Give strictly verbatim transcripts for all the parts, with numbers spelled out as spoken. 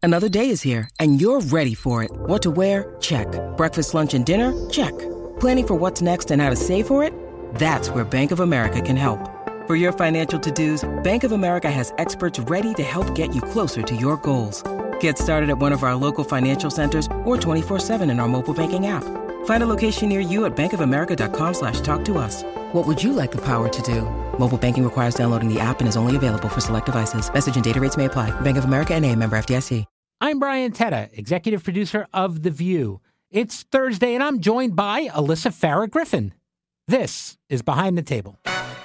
Another day is here, and you're ready for it. What to wear? Check. Breakfast, lunch, and dinner? Check. Planning for what's next and how to save for it? That's where Bank of America can help. For your financial to-dos, Bank of America has experts ready to help get you closer to your goals. Get started at one of our local financial centers or twenty-four seven in our mobile banking app. Find a location near you at bankofamerica.com slash talk to us. What would you like the power to do? Mobile banking requires downloading the app and is only available for select devices. Message and data rates may apply. Bank of America N A, member F D I C. I'm Brian Tetta, executive producer of The View. It's Thursday, and I'm joined by Alyssa Farah Griffin. This is Behind the Table.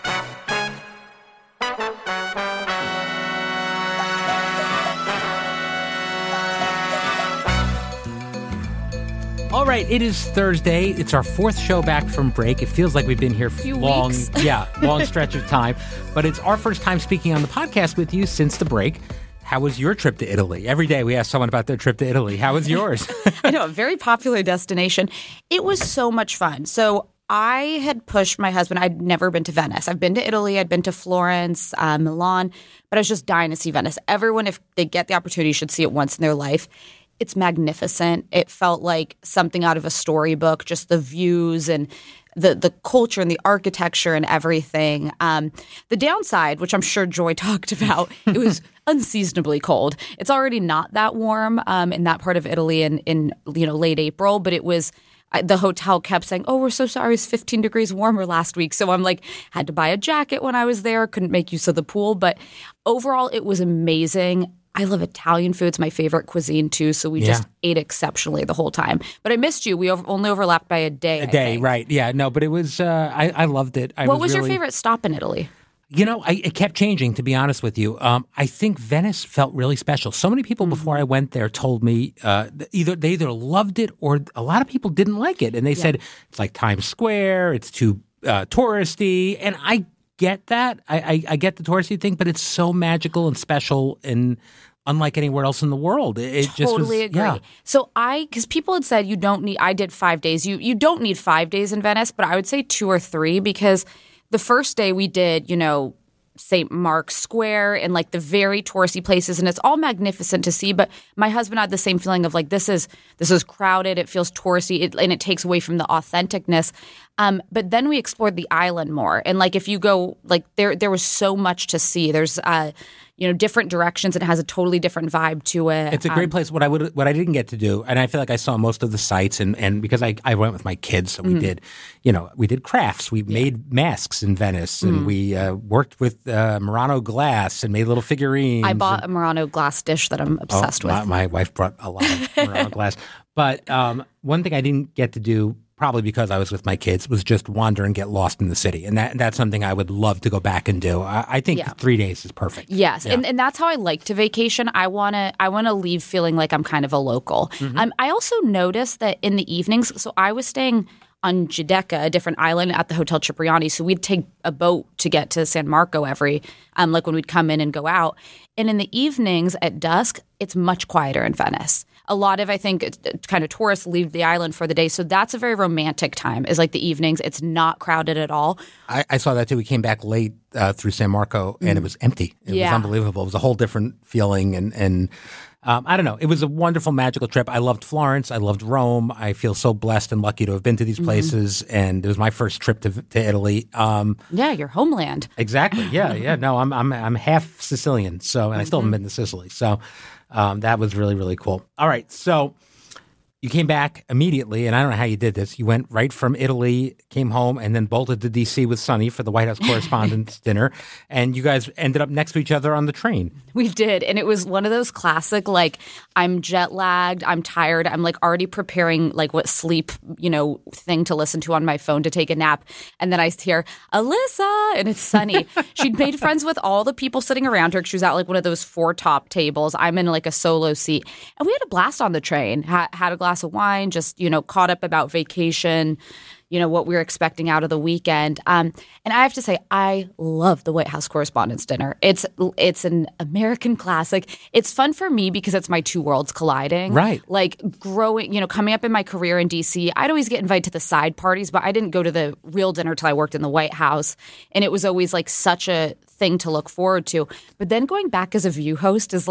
All right, it is Thursday. It's our fourth show back from break. It feels like we've been here for Few long, weeks. yeah, long stretch of time. But it's our first time speaking on the podcast with you since the break. How was your trip to Italy? Every day we ask someone about their trip to Italy. How was yours? I know, a very popular destination. It was so much fun. So I had pushed my husband. I'd never been to Venice. I've been to Italy. I'd been to Florence, uh, Milan, but I was just dying to see Venice. Everyone, if they get the opportunity, should see it once in their life. It's magnificent. It felt like something out of a storybook, just the views and the the culture and the architecture and everything. Um, the downside, which I'm sure Joy talked about, it was unseasonably cold. It's already not that warm um, in that part of Italy in, in you know late April, but it was – the hotel kept saying, oh, we're so sorry, it's fifteen degrees warmer last week. So I'm like, had to buy a jacket when I was there, couldn't make use of the pool. But overall, it was amazing. I love Italian food. It's my favorite cuisine, too. So we yeah. just ate exceptionally the whole time. But I missed you. We over, only overlapped by a day. A I day, think. right. Yeah, no, but it was, uh, I, I loved it. I what was, was really, your favorite stop in Italy? You know, I, it kept changing, to be honest with you. Um, I think Venice felt really special. So many people mm-hmm. before I went there told me uh, either they either loved it or a lot of people didn't like it. And they yeah. said, it's like Times Square, it's too uh, touristy. And I get that. I, I, I get the touristy thing, but it's so magical and special and unlike anywhere else in the world. It, it totally just was, agree. Yeah. So I, because people had said you don't need, I did five days. You you don't need five days in Venice, but I would say two or three because the first day we did, you know, Saint Mark's Square and like the very touristy places, and it's all magnificent to see. But my husband had the same feeling of like this is this is crowded. It feels touristy, it, and it takes away from the authenticness. Um, but then we explored the island more, and like if you go, like there there was so much to see. There's uh, you know, different directions. It has a totally different vibe to it. It's a great um, place. What I would, what I didn't get to do, and I feel like I saw most of the sites, and, and because I, I went with my kids, so we mm. did, you know, we did crafts. We yeah. made masks in Venice, and mm. we uh, worked with uh, Murano glass and made little figurines. I bought and, a Murano glass dish that I'm obsessed oh, with. My, my wife brought a lot of Murano glass. But um, one thing I didn't get to do, probably because I was with my kids, was just wander and get lost in the city. And that that's something I would love to go back and do. I, I think yeah. three days is perfect. Yes. Yeah. And, and that's how I like to vacation. I want to I want to leave feeling like I'm kind of a local. Mm-hmm. Um, I also noticed that in the evenings, so I was staying on Giudecca, a different island at the Hotel Cipriani. So we'd take a boat to get to San Marco every, um, like when we'd come in and go out. And in the evenings at dusk, it's much quieter in Venice. A lot of, I think, kind of tourists leave the island for the day. So that's a very romantic time, is like the evenings. It's not crowded at all. I, I saw that too. We came back late uh, through San Marco, and mm. it was empty. It yeah. was unbelievable. It was a whole different feeling. And, and um, I don't know. It was a wonderful, magical trip. I loved Florence. I loved Rome. I feel so blessed and lucky to have been to these places. Mm-hmm. And it was my first trip to, to Italy. Um, yeah, your homeland. Exactly. Yeah, yeah. No, I'm I'm I'm half Sicilian, so and I still haven't been to Sicily. So um, that was really, really cool. All right, so you came back immediately, and I don't know how you did this. You went right from Italy, came home, and then bolted to D C with Sunny for the White House Correspondents' Dinner, and you guys ended up next to each other on the train. We did, and it was one of those classic, like, I'm jet lagged, I'm tired, I'm like already preparing like what sleep, you know, thing to listen to on my phone to take a nap, and then I hear, Alyssa, and it's Sunny. She'd made friends with all the people sitting around her. She was at like one of those four top tables. I'm in like a solo seat, and we had a blast on the train, ha- had a glass of wine, just, you know, caught up about vacation, you know, what we were expecting out of the weekend. Um, and I have to say, I love the White House Correspondents' Dinner. It's it's an American classic. It's fun for me because it's my two worlds colliding. Right. Like growing, you know, coming up in my career in D C, I'd always get invited to the side parties, but I didn't go to the real dinner till I worked in the White House. And it was always like such a thing to look forward to. But then going back as a View host is like,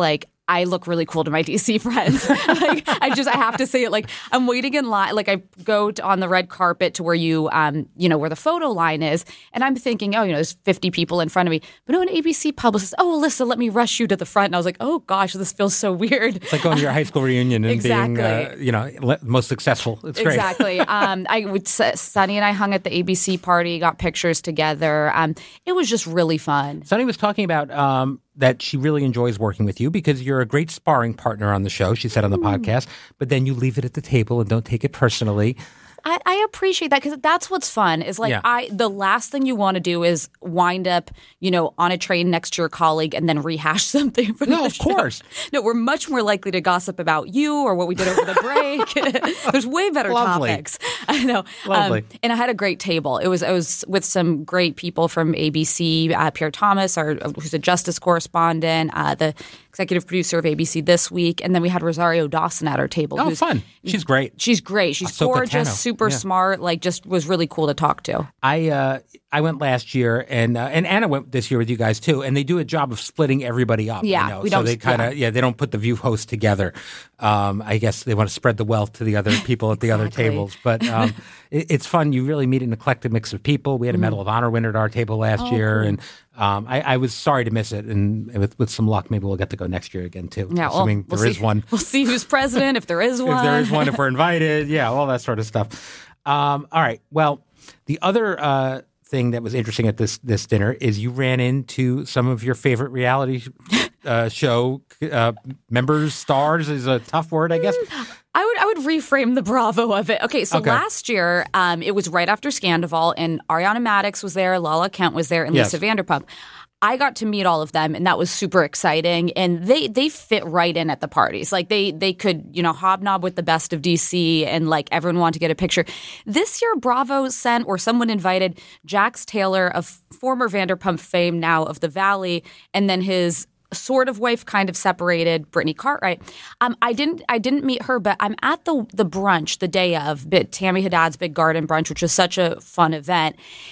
I look really cool to my D C friends. Like, I just, I have to say it. Like, I'm waiting in line. Like, I go to, on the red carpet to where you, um, you know, where the photo line is. And I'm thinking, oh, you know, there's fifty people in front of me. But no, an A B C publicist, oh, Alyssa, let me rush you to the front. And I was like, oh, gosh, this feels so weird. It's like going to your high school reunion and exactly. being, uh, you know, le- most successful. It's great. Exactly. um, I would, Sunny and I hung at the A B C party, got pictures together. Um, it was just really fun. Sunny was talking about um, that she really enjoys working with you because you're a great sparring partner on the show, she said on the mm. podcast, but then you leave it at the table and don't take it personally. I, I appreciate that because that's what's fun is like yeah. I the last thing you want to do is wind up, you know, on a train next to your colleague and then rehash something from no, the of show. course. No, we're much more likely to gossip about you or what we did over the break. There's way better Lovely. topics. I know. Lovely. Um, and I had a great table. It was I was with some great people from A B C, uh, Pierre Thomas, our, who's a justice correspondent, uh, the executive producer of A B C This Week, and then we had Rosario Dawson at our table. Oh, who's, fun. She's great. She's great. She's Ahsoka gorgeous, Tano. super Yeah. smart, like just was really cool to talk to. I uh, I went last year, and uh, and Anna went this year with you guys too, and they do a job of splitting everybody up. Yeah, you know? we so don't- they kind of yeah. yeah. they don't put the View hosts together. Um, I guess they want to spread the wealth to the other people at the other Exactly. tables. But um, it, it's fun. You really meet an eclectic mix of people. We had a Medal of Honor winner at our table last Oh, year, cool. and um, I, I was sorry to miss it. And with with some luck, maybe we'll get to go next year again too. Yeah, well, assuming we'll there see. is one. We'll see who's president, if there is one. If there is one, if we're invited, yeah, all that sort of stuff. Um, all right. Well, the other uh, thing that was interesting at this this dinner is you ran into some of your favorite reality uh, show uh, members, stars is a tough word, I guess. I would I would reframe the Bravo of it. Okay, so Okay. last year, um, it was right after Scandival, and Ariana Madix was there, Lala Kent was there, and Yes. Lisa Vanderpump. I got to meet all of them, and that was super exciting. And they they fit right in at the parties. Like they they could you know hobnob with the best of D C, and like everyone wanted to get a picture. This year, Bravo sent or someone invited Jax Taylor, of former Vanderpump fame, now of the Valley, and then his sort of wife, kind of separated, Brittany Cartwright. Um, I didn't I didn't meet her, but I'm at the the brunch the day of Bit Tammy Haddad's Big Garden Brunch, which was such a fun event,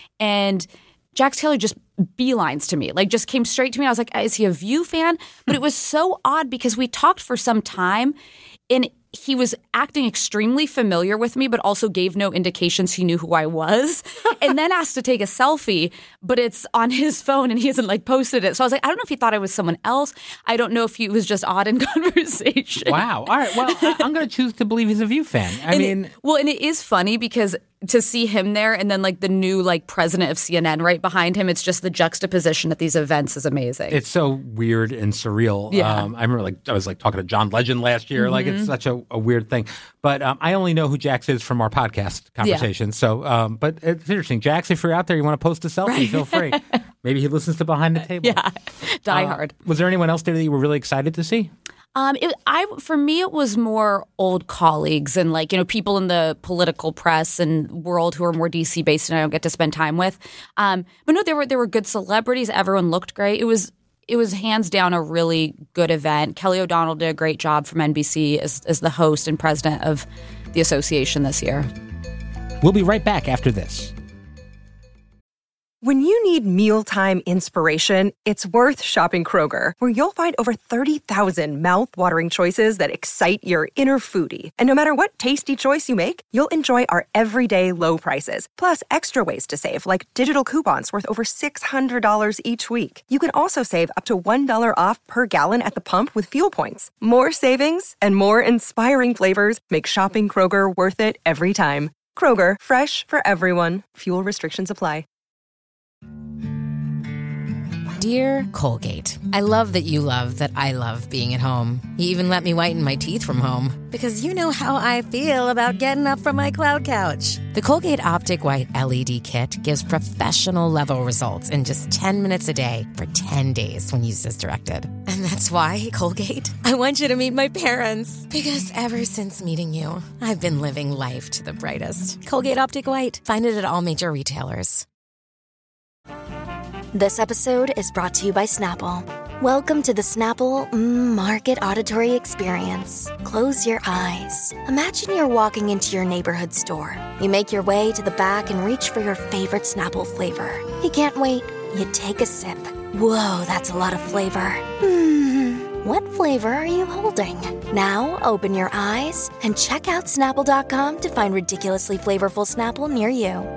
and Jax Taylor just beelines to me, like just came straight to me. I was like, is he a View fan? But it was so odd because we talked for some time and he was acting extremely familiar with me, but also gave no indications he knew who I was. And then asked to take a selfie, but it's on his phone and he hasn't like posted it. So I was like, I don't know if he thought I was someone else. I don't know if he was just odd in conversation. Wow. All right. Well, I, I'm going to choose to believe he's a View fan. I And mean, it, well, and it is funny because to see him there and then like the new like president of C N N right behind him, it's just the juxtaposition at these events is amazing. it's so weird and surreal. Yeah. Um, I remember like I was like talking to John Legend last year. Mm-hmm. Like it's such a, a weird thing. But um, I only know who Jax is from our podcast conversation. So, um, but it's interesting. Jax, if you're out there, you want to post a selfie, right. Feel free. Maybe he listens to Behind the Table. Yeah, die Uh, hard. Was there anyone else there that you were really excited to see? Um, it, I for me it was more old colleagues and like you know people in the political press and world who are more D C based and I don't get to spend time with. Um, but no, there were there were good celebrities. Everyone looked great. It was it was hands down a really good event. Kelly O'Donnell did a great job from N B C as as the host and president of the association this year. We'll be right back after this. When you need mealtime inspiration, it's worth shopping Kroger, where you'll find over thirty thousand mouth-watering choices that excite your inner foodie. And no matter what tasty choice you make, you'll enjoy our everyday low prices, plus extra ways to save, like digital coupons worth over six hundred dollars each week. You can also save up to one dollar off per gallon at the pump with fuel points. More savings and more inspiring flavors make shopping Kroger worth it every time. Kroger, fresh for everyone. Fuel restrictions apply. Dear Colgate, I love that you love that I love being at home. You even let me whiten my teeth from home. Because you know how I feel about getting up from my cloud couch. The Colgate Optic White L E D Kit gives professional-level results in just ten minutes a day for ten days when used as directed. And that's why, Colgate, I want you to meet my parents. Because ever since meeting you, I've been living life to the brightest. Colgate Optic White. Find it at all major retailers. This episode is brought to you by Snapple. Welcome to the Snapple mm, Market Auditory Experience. Close your eyes. Imagine you're walking into your neighborhood store. You make your way to the back and reach for your favorite Snapple flavor. You can't wait. You take a sip. Whoa, that's a lot of flavor. Hmm, what flavor are you holding? Now open your eyes and check out Snapple dot com to find ridiculously flavorful Snapple near you.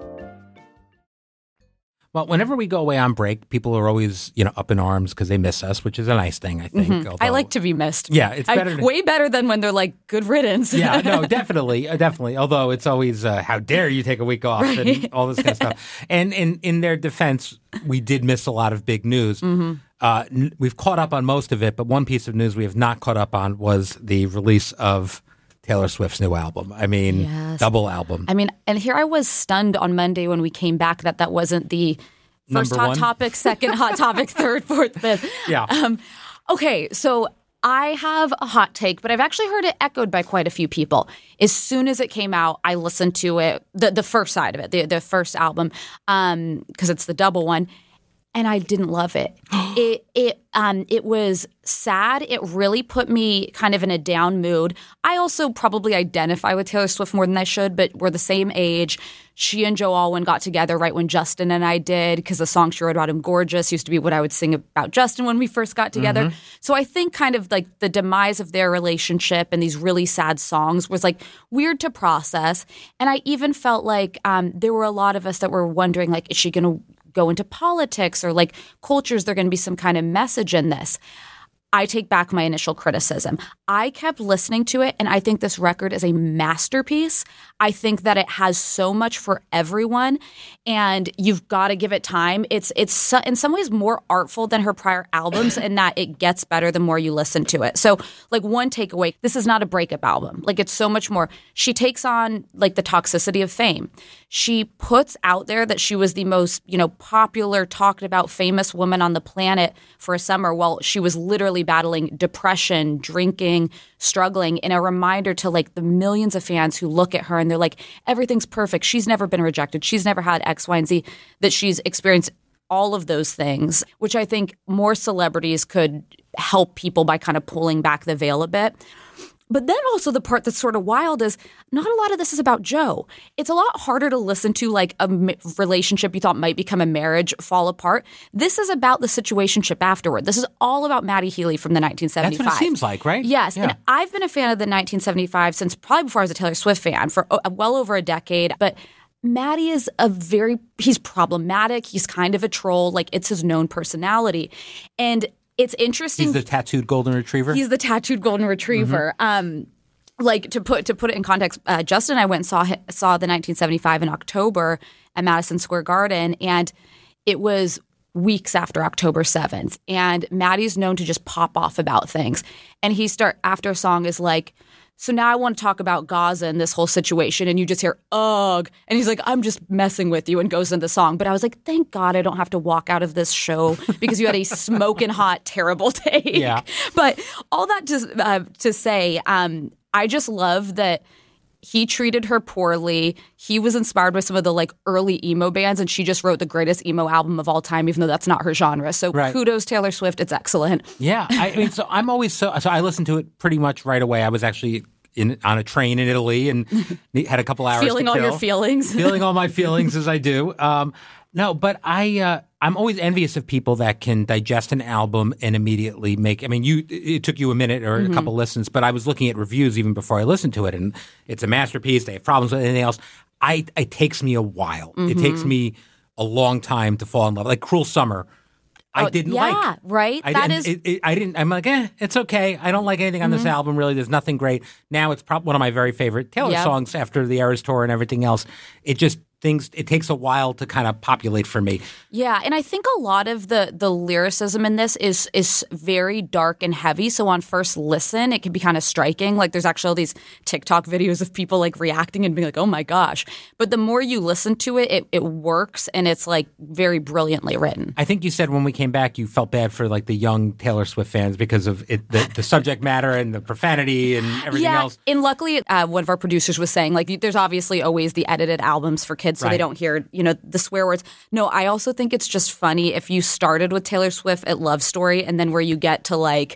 Well, whenever we go away on break, people are always, you know, up in arms because they miss us, which is a nice thing, I think. Mm-hmm. Although, I like to be missed. Yeah, it's better. I, to, way better than when they're like, good riddance. Yeah, no, definitely, uh, definitely. Although it's always, uh, how dare you take a week off right. and all this kind of stuff. And in, in their defense, we did miss a lot of big news. Mm-hmm. Uh, n- we've caught up on most of it, but one piece of news we have not caught up on was the release of Taylor Swift's new album. I mean, yes. double album. I mean, and here I was stunned on Monday when we came back that that wasn't the first Number hot one. topic, second hot topic, third, fourth, fifth. Yeah. Um, okay, so I have a hot take, but I've actually heard it echoed by quite a few people. As soon as it came out, I listened to it, the, the first side of it, the, the first album, um, because it's the double one. And I didn't love it. it it um it was sad. It really put me kind of in a down mood. I also probably identify with Taylor Swift more than I should, but we're the same age. She and Joe Alwyn got together right when Justin and I did, because the song she wrote about him, Gorgeous, used to be what I would sing about Justin when we first got together. Mm-hmm. So I think kind of like the demise of their relationship and these really sad songs was like weird to process. And I even felt like um, there were a lot of us that were wondering, like, is she going to go into politics or like cultures, there going to be some kind of message in this. I take back my initial criticism. I kept listening to it, and I think this record is a masterpiece. I think that it has so much for everyone, and you've got to give it time. It's it's so, in some ways more artful than her prior albums in that it gets better the more you listen to it. So, like, one takeaway, this is not a breakup album. Like, it's so much more. She takes on, like, the toxicity of fame. She puts out there that she was the most, you know, popular, talked about, famous woman on the planet for a summer while she was literally battling depression, drinking, struggling, and a reminder to like the millions of fans who look at her and they're like, everything's perfect. She's never been rejected. She's never had X, Y, and Z, that she's experienced all of those things, which I think more celebrities could help people by kind of pulling back the veil a bit. But then also the part that's sort of wild is not a lot of this is about Joe. It's a lot harder to listen to like a m- relationship you thought might become a marriage fall apart. This is about the situationship afterward. This is all about Maddie Healy from the nineteen seventy-five. That's what it seems like, right? Yes. Yeah. And I've been a fan of the nineteen seventy-five since probably before I was a Taylor Swift fan for uh, well over a decade. But Maddie is a very – he's problematic. He's kind of a troll. Like, it's his known personality. And – it's interesting. He's the tattooed golden retriever? He's the tattooed golden retriever. Mm-hmm. Um, like, to put to put it in context, uh, Justin and I went and saw, saw the nineteen seventy-five in October at Madison Square Garden, and it was weeks after October seventh. And Maddie's known to just pop off about things. And he start after a song is like, so now I want to talk about Gaza and this whole situation. And you just hear, ugh. And he's like, I'm just messing with you, and goes into the song. But I was like, thank God I don't have to walk out of this show because you had a smoking hot, terrible take. Yeah. But all that to, uh, to say, um, I just love that he treated her poorly. He was inspired by some of the like early emo bands, and she just wrote the greatest emo album of all time, even though that's not her genre. So right. Kudos, Taylor Swift. It's excellent. Yeah. I mean, so I'm always so, so I listened to it pretty much right away. I was actually in on a train in Italy and had a couple hours Feeling to all kill. your feelings. Feeling all my feelings as I do. Um, no, but I, uh, I'm always envious of people that can digest an album and immediately make. I mean, you. It took you a minute or mm-hmm. a couple listens, but I was looking at reviews even before I listened to it, and it's a masterpiece. They have problems with anything else. I it takes me a while. Mm-hmm. It takes me a long time to fall in love. Like Cruel Summer, I oh, didn't yeah, like. Yeah, right. I, that and is. It, it, I didn't. I'm like, eh, it's okay. I don't like anything on mm-hmm. this album. Really, there's nothing great. Now it's probably one of my very favorite Taylor yep. songs after the Eras tour and everything else. It just. Things it takes a while to kind of populate for me. Yeah, and I think a lot of the the lyricism in this is is very dark and heavy. So on first listen, it can be kind of striking. Like there's actually all these TikTok videos of people like reacting and being like, "Oh my gosh!" But the more you listen to it, it, it works, and it's like very brilliantly written. I think you said when we came back, you felt bad for like the young Taylor Swift fans because of it, the, the subject matter and the profanity and everything yeah, else. And luckily, uh, one of our producers was saying like, there's obviously always the edited albums for kids. So right. they don't hear, you know, the swear words. No, I also think it's just funny if you started with Taylor Swift at Love Story and then where you get to like,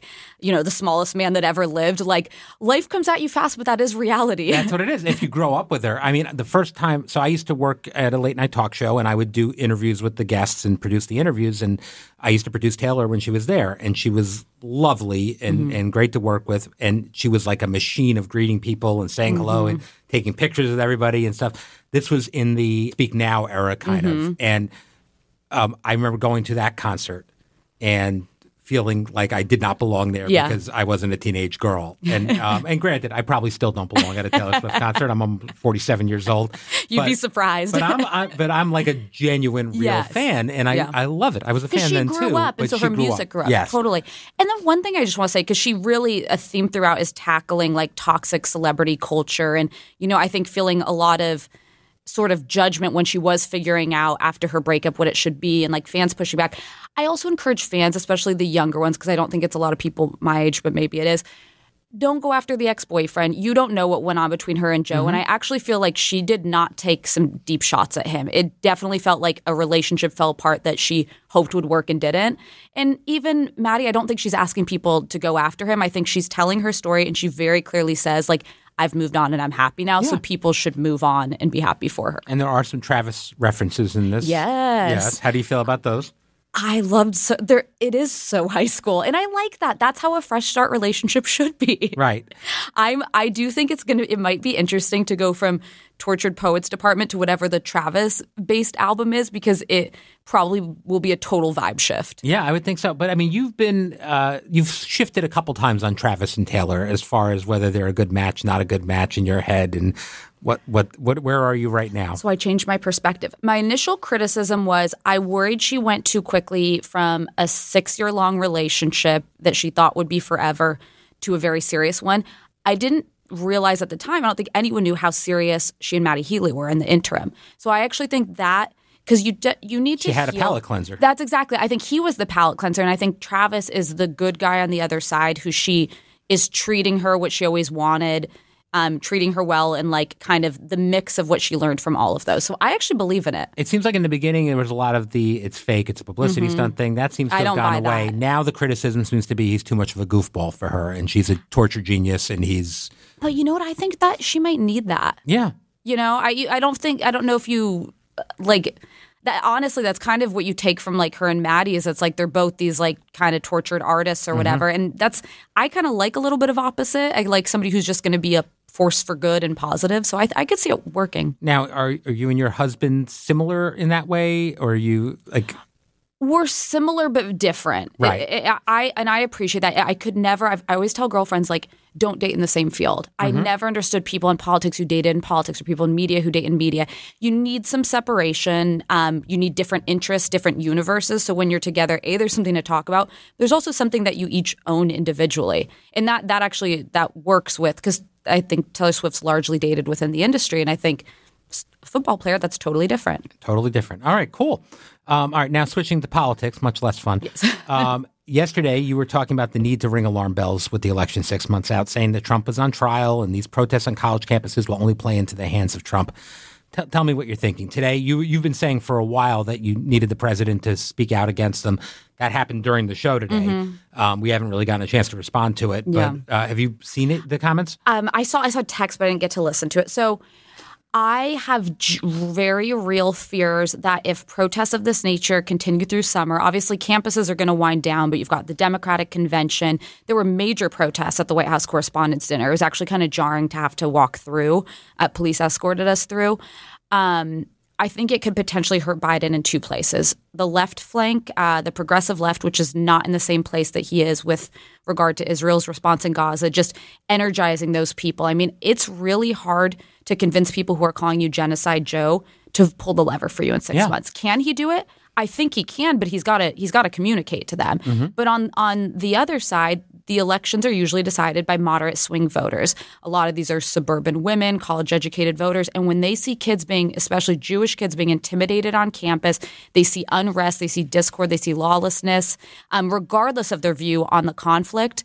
you know, the smallest man that ever lived. Like, life comes at you fast, but that is reality. That's what it is. If you grow up with her. I mean, the first time, so I used to work at a late night talk show and I would do interviews with the guests and produce the interviews. And I used to produce Taylor when she was there, and she was lovely and, mm-hmm. and great to work with. And she was like a machine of greeting people and saying mm-hmm. hello and taking pictures with everybody and stuff. This was in the Speak Now era kind mm-hmm. of. And um, I remember going to that concert and feeling like I did not belong there yeah. because I wasn't a teenage girl. And um, and granted, I probably still don't belong at a Taylor Swift concert. I'm, I'm forty-seven years old. You'd but, be surprised. but I'm I, but I'm like a genuine, real yes. fan, and I, yeah. I love it. I was a fan she then grew too. up, and so her grew music up. grew up. Yes. Totally. And then one thing I just want to say, because she really, a theme throughout is tackling like toxic celebrity culture. And, you know, I think feeling a lot of sort of judgment when she was figuring out after her breakup what it should be and like fans pushing back. I also encourage fans, especially the younger ones, because I don't think it's a lot of people my age, but maybe it is. Don't go after the ex-boyfriend. You don't know what went on between her and Joe. Mm-hmm. And I actually feel like she did not take some deep shots at him. It definitely felt like a relationship fell apart that she hoped would work and didn't. And even Maddie, I don't think she's asking people to go after him. I think she's telling her story, and she very clearly says, like, I've moved on and I'm happy now, yeah. so people should move on and be happy for her. And there are some Travis references in this. Yes. Yes. How do you feel about those? I loved so there. It is so high school, and I like that. That's how a fresh start relationship should be. Right. I'm. I do think it's gonna. It might be interesting to go from Tortured Poets Department to whatever the Travis-based album is, because it probably will be a total vibe shift. Yeah, I would think so. But I mean, you've been uh, you've shifted a couple times on Travis and Taylor as far as whether they're a good match, not a good match in your head, and. What, what, what, where are you right now? So I changed my perspective. My initial criticism was I worried she went too quickly from a six-year-long relationship that she thought would be forever to a very serious one. I didn't realize at the time, I don't think anyone knew how serious she and Matty Healy were in the interim. So I actually think that because you de- you need to She had heal. a palate cleanser. That's exactly. I think he was the palate cleanser, and I think Travis is the good guy on the other side who she is treating her what she always wanted. Um, treating her well, and like kind of the mix of what she learned from all of those. So I actually believe in it. It seems like in the beginning there was a lot of the it's fake, it's a publicity mm-hmm. stunt thing. That seems to I have don't gone buy away. that. Now the criticism seems to be he's too much of a goofball for her, and she's a torture genius, and he's. But you know what? I think that she might need that. Yeah. You know, I I don't think I don't know if you like. That honestly, that's kind of what you take from like her and Maddie is it's like they're both these like kind of tortured artists or whatever. Mm-hmm. And that's I kind of like a little bit of opposite. I like somebody who's just going to be a force for good and positive. So I I could see it working. Now, are are you and your husband similar in that way, or are you like? We're similar but different. Right. I, I and I appreciate that. I could never. I've, I always tell girlfriends like, don't date in the same field. Mm-hmm. I never understood people in politics who dated in politics, or people in media who date in media. You need some separation. Um, you need different interests, different universes. So when you're together, A, there's something to talk about. There's also something that you each own individually, and that that actually that works with because I think Taylor Swift's largely dated within the industry, and I think a football player that's totally different. Totally different. All right, cool. Um, all right, now switching to politics, much less fun. Yes. um, yesterday, you were talking about the need to ring alarm bells with the election six months out, saying that Trump was on trial and these protests on college campuses will only play into the hands of Trump. T- tell me what you're thinking. Today, you, you've been saying for a while that you needed the president to speak out against them. That happened during the show today. Mm-hmm. Um, we haven't really gotten a chance to respond to it. Yeah. But uh, have you seen it, the comments? Um, I saw I saw text, but I didn't get to listen to it. So I have j- very real fears that if protests of this nature continue through summer, obviously campuses are going to wind down, but you've got the Democratic convention. There were major protests at the White House Correspondents' Dinner. It was actually kind of jarring to have to walk through. Uh, police escorted us through. Um, I think it could potentially hurt Biden in two places. The left flank, uh, the progressive left, which is not in the same place that he is with regard to Israel's response in Gaza, just energizing those people. I mean, it's really hard to convince people who are calling you Genocide Joe to pull the lever for you in six yeah. months. Can he do it? I think he can, but he's got to he's got to communicate to them. Mm-hmm. But on on the other side, the elections are usually decided by moderate swing voters. A lot of these are suburban women, college-educated voters. And when they see kids being, especially Jewish kids, being intimidated on campus, they see unrest, they see discord, they see lawlessness, um, regardless of their view on the conflict,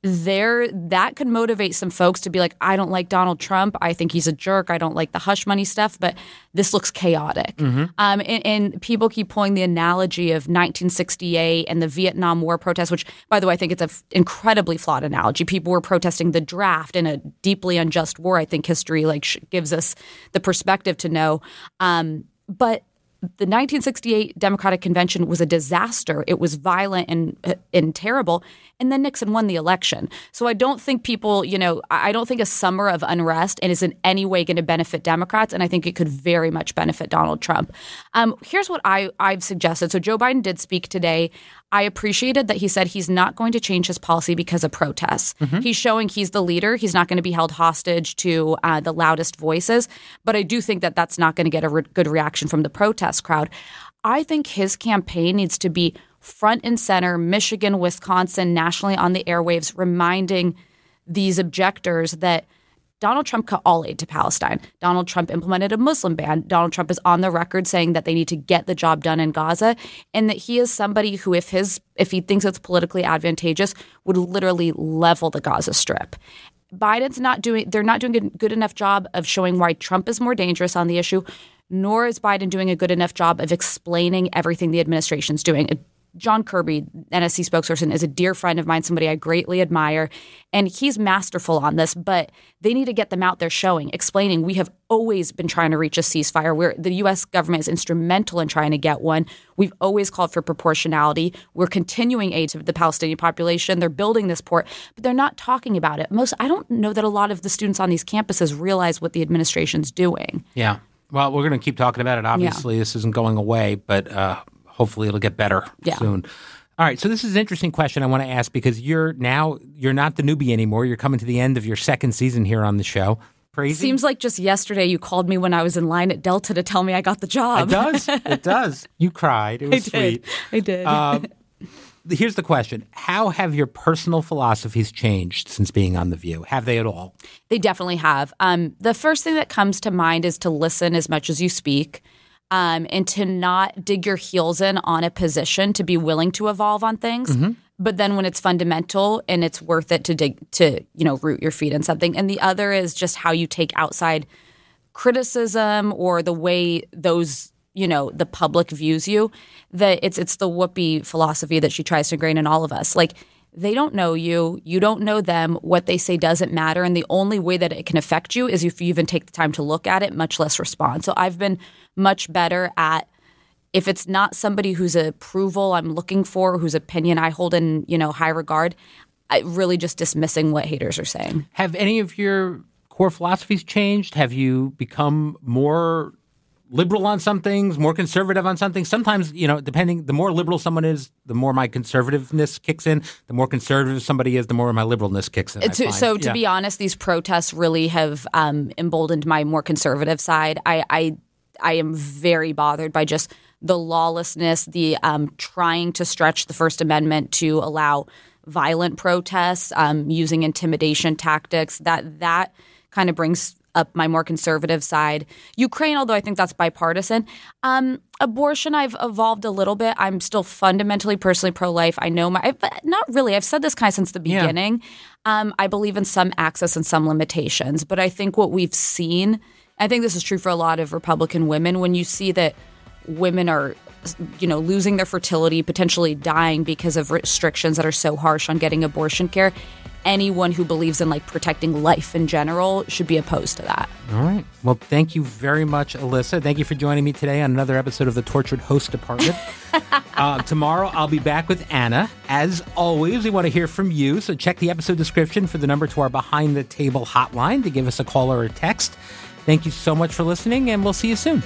there that could motivate some folks to be like, I don't like Donald Trump. I think he's a jerk. I don't like the hush money stuff, but this looks chaotic. Mm-hmm. Um, and, and people keep pulling the analogy of nineteen sixty-eight and the Vietnam War protests, which, by the way, I think it's an f- incredibly flawed analogy. People were protesting the draft in a deeply unjust war. I think history like sh- gives us the perspective to know. Um, but the nineteen sixty-eight Democratic Convention was a disaster. It was violent and and terrible. And then Nixon won the election. So I don't think people, you know, I don't think a summer of unrest is in any way going to benefit Democrats. And I think it could very much benefit Donald Trump. Um, here's what I, I've suggested. So Joe Biden did speak today. I appreciated that he said he's not going to change his policy because of protests. Mm-hmm. He's showing he's the leader. He's not going to be held hostage to uh, the loudest voices. But I do think that that's not going to get a re- good reaction from the protest crowd. I think his campaign needs to be front and center, Michigan, Wisconsin, nationally on the airwaves, reminding these objectors that Donald Trump cut all aid to Palestine. Donald Trump implemented a Muslim ban. Donald Trump is on the record saying that they need to get the job done in Gaza, and that he is somebody who, if his if he thinks it's politically advantageous, would literally level the Gaza Strip. Biden's not doing they're not doing a good enough job of showing why Trump is more dangerous on the issue, nor is Biden doing a good enough job of explaining everything the administration's doing. John Kirby, N S C spokesperson, is a dear friend of mine, somebody I greatly admire, and he's masterful on this, but they need to get them out there showing, explaining we have always been trying to reach a ceasefire. Where the U S government is instrumental in trying to get one. We've always called for proportionality. We're continuing aid to the Palestinian population. They're building this port, but they're not talking about it. Most, I don't know that a lot of the students on these campuses realize what the administration's doing. Yeah. Well, we're going to keep talking about it. Obviously, yeah. This isn't going away, but uh, hopefully it'll get better yeah. soon. All right. So this is an interesting question I want to ask because you're now you're not the newbie anymore. You're coming to the end of your second season here on the show. Crazy. Seems like just yesterday you called me when I was in line at Delta to tell me I got the job. It does. It does. You cried. It was I did. sweet. I did. Uh, here's the question. How have your personal philosophies changed since being on The View? Have they at all? They definitely have. Um, the first thing that comes to mind is to listen as much as you speak. Um, and to not dig your heels in on a position, to be willing to evolve on things. Mm-hmm. But then when it's fundamental and it's worth it to dig, to, you know, root your feet in something. And the other is just how you take outside criticism or the way those, you know, the public views you. That it's it's the Whoopi philosophy that she tries to ingrain in all of us. Like, they don't know you. You don't know them. What they say doesn't matter. And the only way that it can affect you is if you even take the time to look at it, much less respond. So I've been much better at, if it's not somebody whose approval I'm looking for, whose opinion I hold in, you know, high regard, I really just dismissing what haters are saying. Have any of your core philosophies changed? Have you become more liberal on some things, more conservative on some things? Sometimes, you know, depending, the more liberal someone is, the more my conservativeness kicks in. The more conservative somebody is, the more my liberalness kicks in. To, so to yeah. be honest, these protests really have um, emboldened my more conservative side. I, I I am very bothered by just the lawlessness, the um, trying to stretch the First Amendment to allow violent protests, um, using intimidation tactics. That that kind of brings up my more conservative side. Ukraine, although I think that's bipartisan. Um, abortion, I've evolved a little bit. I'm still fundamentally, personally pro-life. I know my, but not really. I've said this kind of since the beginning. Yeah. Um, I believe in some access and some limitations. But I think what we've seen, I think this is true for a lot of Republican women, when you see that women are, you know, losing their fertility, potentially dying because of restrictions that are so harsh on getting abortion care. Anyone who believes in like protecting life in general should be opposed to that. All right. Well, thank you very much, Alyssa. Thank you for joining me today on another episode of the Tortured Host Department. uh, tomorrow, I'll be back with Anna. As always, we want to hear from you. So check the episode description for the number to our Behind the Table hotline to give us a call or a text. Thank you so much for listening, and we'll see you soon.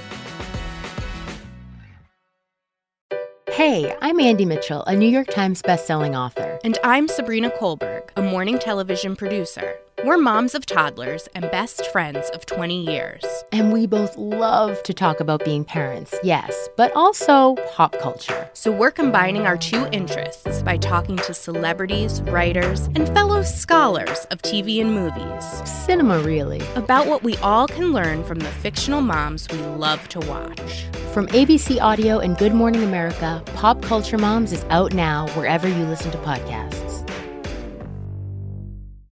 Hey, I'm Andy Mitchell, a New York Times bestselling author. And I'm Sabrina Kohlberg, a morning television producer. We're moms of toddlers and best friends of twenty years. And we both love to talk about being parents, yes, but also pop culture. So we're combining our two interests by talking to celebrities, writers, and fellow scholars of T V and movies. Cinema, really. About what we all can learn from the fictional moms we love to watch. From A B C Audio and Good Morning America, Pop Culture Moms is out now wherever you listen to podcasts.